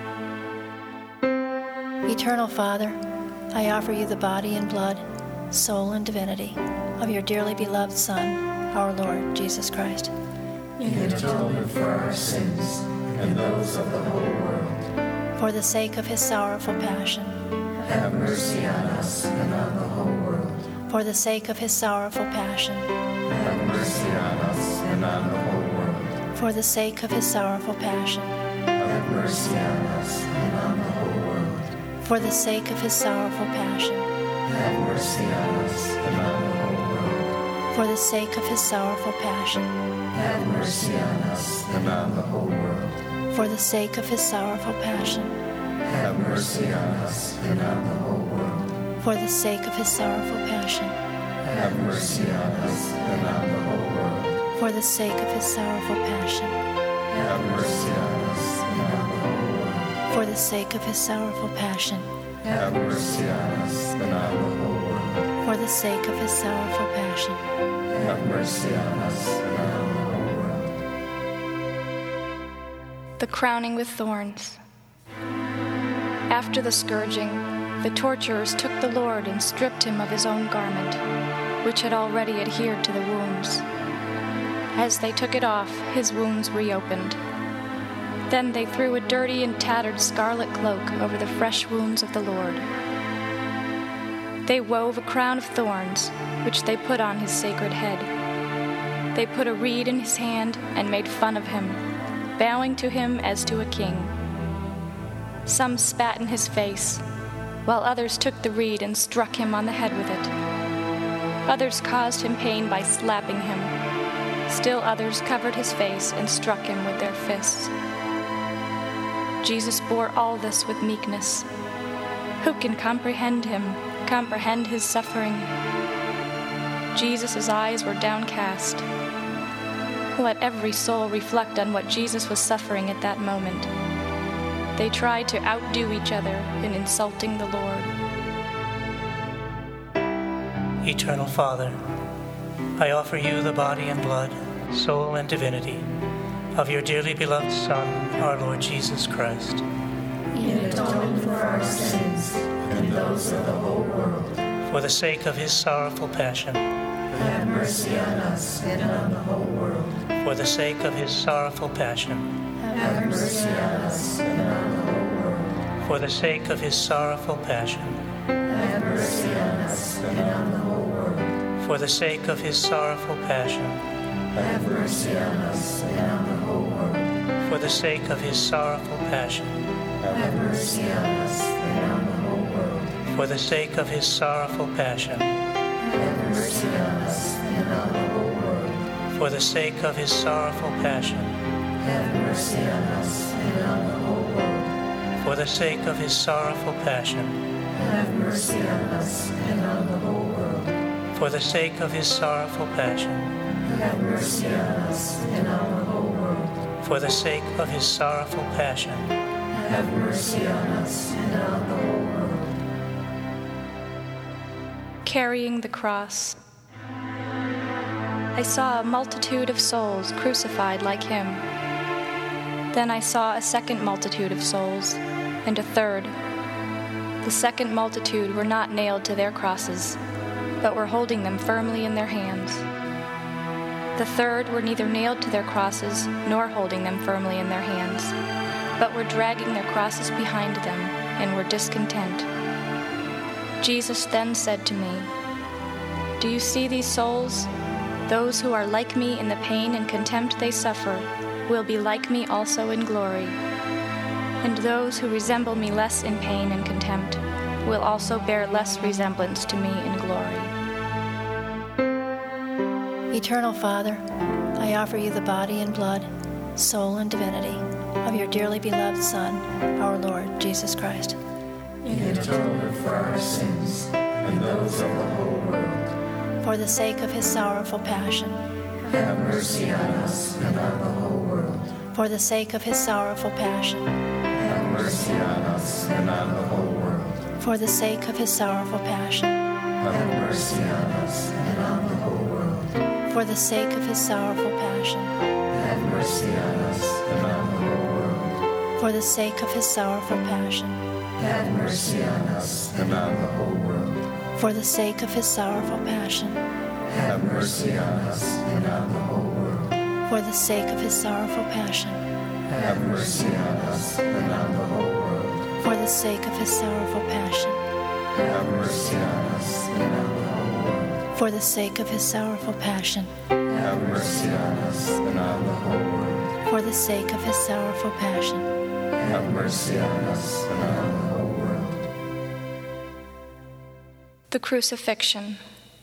Eternal Father, I offer you the body and blood, soul and divinity of your dearly beloved Son, our Lord Jesus Christ. In atonement for our sins and those of the whole world. For the sake of his sorrowful passion. Have mercy on us and on the whole world. For the sake of his sorrowful passion. Have mercy on us and on the whole world. For the sake of his sorrowful passion. Have mercy on us and on the whole world. For the sake of his sorrowful passion. Have mercy on us and on the whole world. For the sake of his sorrowful passion. Have mercy on us and on the whole world. For the sake of his sorrowful passion. Have mercy on us and on the whole world. For the sake of his sorrowful passion. Have mercy on us and on the whole world. For the sake of his sorrowful passion. Have mercy on us and on the whole world. For the sake of his sorrowful passion. Have mercy on us and on the whole world. For the sake of his sorrowful passion. Have mercy on us and on the whole world. The crowning with thorns. After the scourging, the torturers took the Lord and stripped him of his own garment, which had already adhered to the wounds. As they took it off, his wounds reopened. Then they threw a dirty and tattered scarlet cloak over the fresh wounds of the Lord. They wove a crown of thorns, which they put on his sacred head. They put a reed in his hand and made fun of him, bowing to him as to a king. Some spat in his face, while others took the reed and struck him on the head with it. Others caused him pain by slapping him. Still others covered his face and struck him with their fists. Jesus bore all this with meekness. Who can comprehend him, comprehend his suffering? Jesus' eyes were downcast. Let every soul reflect on what Jesus was suffering at that moment. They tried to outdo each other in insulting the Lord. Eternal Father, I offer you the body and blood, soul and divinity of your dearly beloved Son, our Lord Jesus Christ. In atonement for our sins and those of the whole world. For the sake of his sorrowful passion. Have mercy on us and on the whole world. For the sake of his sorrowful passion. Have mercy on us and on the whole world. For the sake of his sorrowful passion. Have mercy on us and on the whole world. For the sake of his sorrowful passion. Have mercy on us and on the whole world. For the sake of his sorrowful passion. Have mercy on us and on the whole world. For the sake of his sorrowful passion. Have mercy on us and on the whole world. For the sake of his sorrowful passion. Have mercy on us and on the whole world. For the sake of his sorrowful passion. Have mercy on us and on the whole world. For the sake of his sorrowful passion. Have mercy on us and on the whole world. For the sake of his sorrowful passion. Have mercy on us and on the whole world. Carrying the cross. I saw a multitude of souls crucified like him. Then I saw a second multitude of souls, and a third. The second multitude were not nailed to their crosses, but were holding them firmly in their hands. The third were neither nailed to their crosses nor holding them firmly in their hands, but were dragging their crosses behind them and were discontent. Jesus then said to me, "Do you see these souls? Those who are like me in the pain and contempt they suffer will be like me also in glory. And those who resemble me less in pain and contempt will also bear less resemblance to me in glory." Eternal Father, I offer you the body and blood, soul and divinity of your dearly beloved Son, our Lord Jesus Christ. In atonement for our sins and those of the whole world. For the sake of his sorrowful passion. Have mercy on us and on the whole world. For the sake of his sorrowful passion. Have mercy on us and on the whole world. For the sake of his sorrowful passion. Have mercy on us and on the whole world. For the sake of his sorrowful passion. Have mercy on us and on the whole world. For the sake of his sorrowful passion. Have mercy on us and on the whole world. For the sake of his sorrowful passion. Have mercy on us and on the whole world. For the sake of his sorrowful passion. Have mercy on us and on the whole world. For the sake of his sorrowful passion. Have mercy on us and on the whole world. For the sake of his sorrowful passion. Have mercy on us and on the whole world. For the sake of his sorrowful passion. Have mercy on us and on the whole world. The Crucifixion.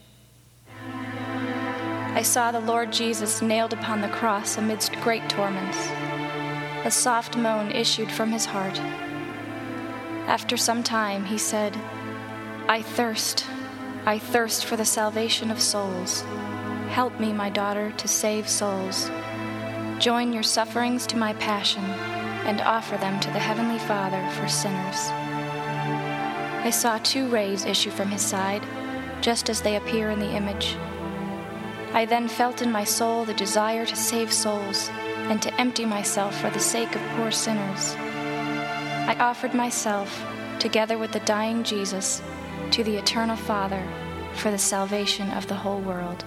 I saw the Lord Jesus nailed upon the cross amidst great torments. A soft moan issued from his heart. After some time he said, I thirst for the salvation of souls. Help me, my daughter, to save souls. Join your sufferings to my passion, and offer them to the Heavenly Father for sinners." I saw 2 rays issue from his side, just as they appear in the image. I then felt in my soul the desire to save souls, and to empty myself for the sake of poor sinners. I offered myself, together with the dying Jesus, to the Eternal Father for the salvation of the whole world.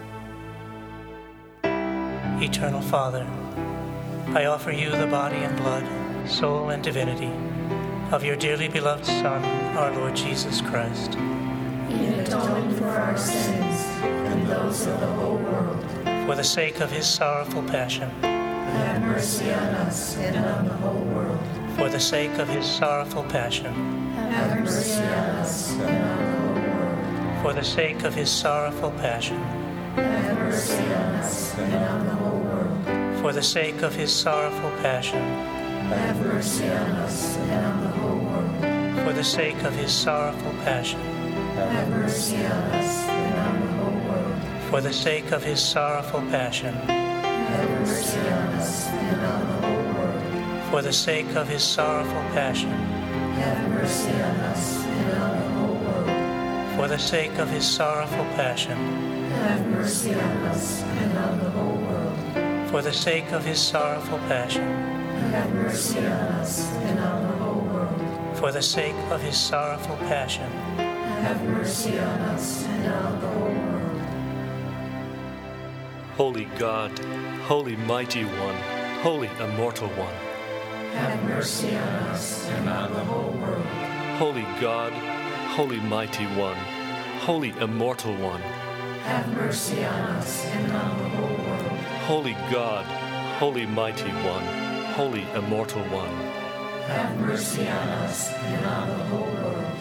Eternal Father, I offer you the body and blood, soul and divinity of your dearly beloved Son, our Lord Jesus Christ. In atonement for our sins and those of the whole world. For the sake of his sorrowful passion. Have mercy on us and on the whole world. For the sake of his sorrowful passion. Have mercy on us and on the whole world. For the sake of his sorrowful passion. Have mercy on us and on the whole world. For the sake of his sorrowful passion. Have mercy on us and on the whole world. For the sake of his sorrowful passion. Have mercy on us and on the whole world. For the sake of his sorrowful passion. Have mercy on us and on the whole world. for the sake of his sorrowful passion, have mercy on us and on the whole world. for the sake of his sorrowful passion, Have mercy on us and on the whole world. for the sake of his sorrowful passion, Have mercy on us and on the whole world. for the sake of his sorrowful passion, Have mercy on us and on the whole world. Holy God, Holy Mighty One, Holy Immortal One, Have mercy on us and on the whole world. Holy God, Holy Mighty One, Holy Immortal One, Have mercy on us and on the whole world. Holy God, Holy Mighty One, Holy Immortal One, Have mercy on us and on the whole world.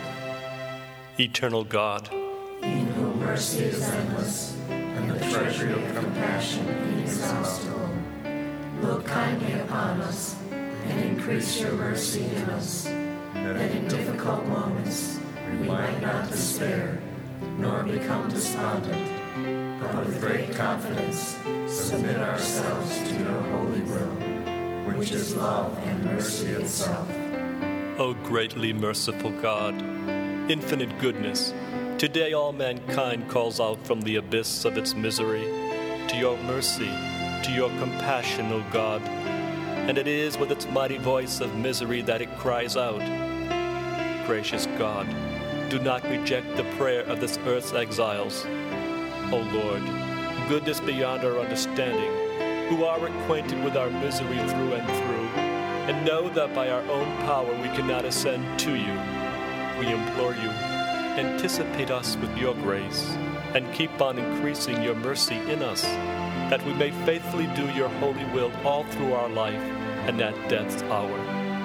Eternal God, In whom mercy is endless, and the treasury of compassion inexhaustible. Look kindly upon us, and increase your mercy in us, that in difficult moments we might not despair, nor become despondent, but with great confidence submit ourselves to your holy will, which is love and mercy itself. O greatly merciful God, infinite goodness, today all mankind calls out from the abyss of its misery to your mercy, to your compassion, O God, and it is with its mighty voice of misery that it cries out. Gracious God, do not reject the prayer of this earth's exiles. O Lord, goodness beyond our understanding, who are acquainted with our misery through and through, and know that by our own power we cannot ascend to you, we implore you, anticipate us with your grace, and keep on increasing your mercy in us, that we may faithfully do your holy will all through our life and at death's hour.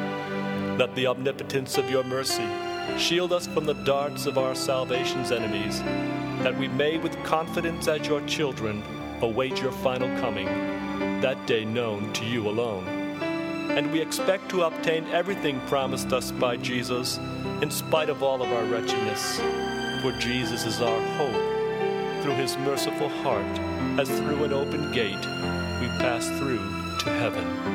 Let the omnipotence of your mercy shield us from the darts of our salvation's enemies, that we may with confidence as your children await your final coming, that day known to you alone. And we expect to obtain everything promised us by Jesus, in spite of all of our wretchedness. For Jesus is our hope. Through his merciful heart, as through an open gate, we pass through to heaven.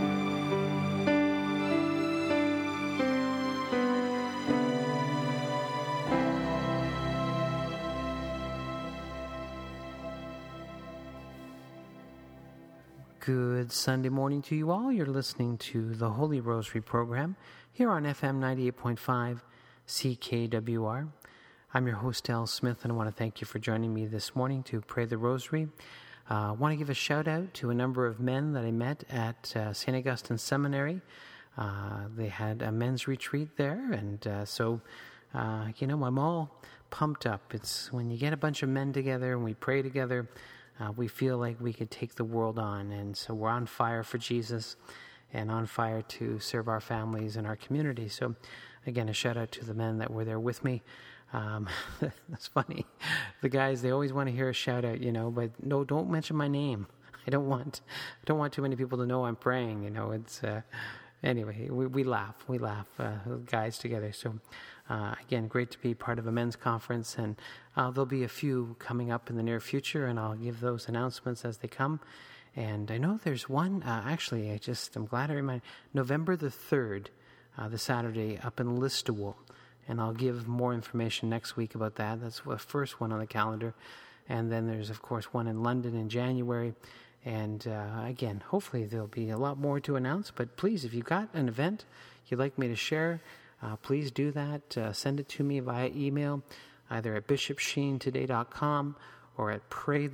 Good Sunday morning to you all. You're listening to the Holy Rosary program here on FM 98.5 CKWR. I'm your host, Al Smith, and I want to thank you for joining me this morning to pray the Rosary. I want to give a shout out to a number of men that I met at St. Augustine Seminary. They had a men's retreat there, and I'm all pumped up. It's when you get a bunch of men together and we pray together, we feel like we could take the world on, and so we're on fire for Jesus and on fire to serve our families and our community. So, again, a shout out to the men that were there with me. That's funny. The guys, they always want to hear a shout out, but no, don't mention my name. I don't want too many people to know I'm praying. It's anyway. We laugh, guys together. So. Again, great to be part of a men's conference, and there'll be a few coming up in the near future, and I'll give those announcements as they come. And I know there's one, I'm glad I reminded, November the 3rd, the Saturday, up in Listowel, and I'll give more information next week about that. That's the first one on the calendar. And then there's, of course, one in London in January. And again, hopefully there'll be a lot more to announce, but please, if you've got an event you'd like me to share, please do that. Send it to me via email, either at bishopsheentoday.com or at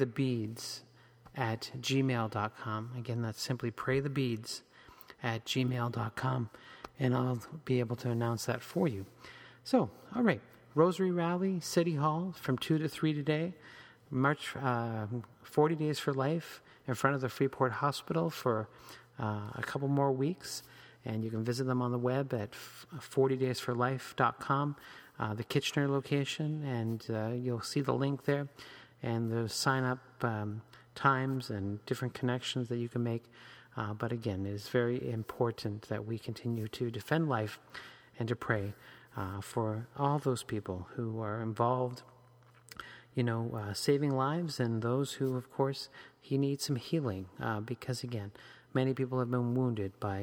praythebeads@gmail.com. Again, that's simply praythebeads@gmail.com, and I'll be able to announce that for you. So, all right, Rosary Rally, City Hall, from 2 to 3 today. March 40 Days for Life in front of the Freeport Hospital for a couple more weeks. And you can visit them on the web at 40daysforlife.com, the Kitchener location, and you'll see the link there and the sign-up times and different connections that you can make. But again, it is very important that we continue to defend life and to pray for all those people who are involved, saving lives, and those who, of course, he needs some healing because, again, many people have been wounded by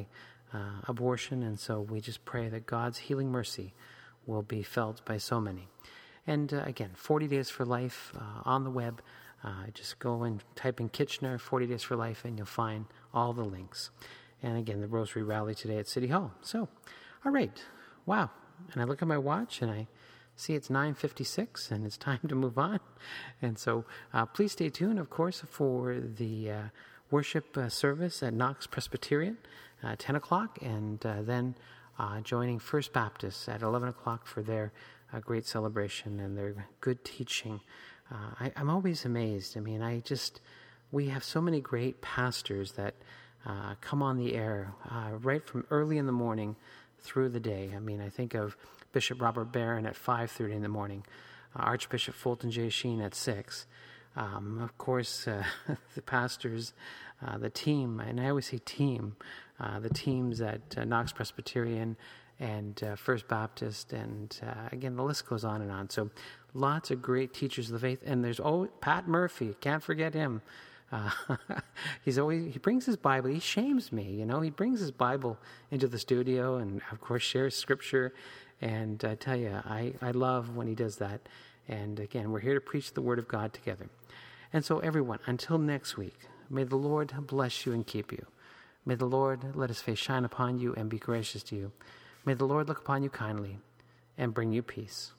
abortion, and so we just pray that God's healing mercy will be felt by so many. And again, 40 Days for Life on the web. Just go and type in Kitchener, 40 Days for Life, and you'll find all the links. And again, the Rosary Rally today at City Hall. So, all right, wow. And I look at my watch and I see it's 9:56 and it's time to move on. And so please stay tuned, of course, for the worship service at Knox Presbyterian, 10 o'clock, and then joining First Baptist at 11 o'clock for their great celebration and their good teaching. I'm always amazed. I mean, we have so many great pastors that come on the air right from early in the morning through the day. I mean, I think of Bishop Robert Barron at 5:30 in the morning, Archbishop Fulton J. Sheen at 6. Of course, the pastors, the team, and I always say team, the teams at Knox Presbyterian and First Baptist, and again, the list goes on and on. So lots of great teachers of the faith. And there's Pat Murphy, can't forget him. He brings his Bible. He shames me, he brings his Bible into the studio and of course shares scripture. And I tell you, I love when he does that. And again, we're here to preach the word of God together. And so everyone, until next week, may the Lord bless you and keep you. May the Lord let his face shine upon you and be gracious to you. May the Lord look upon you kindly and bring you peace.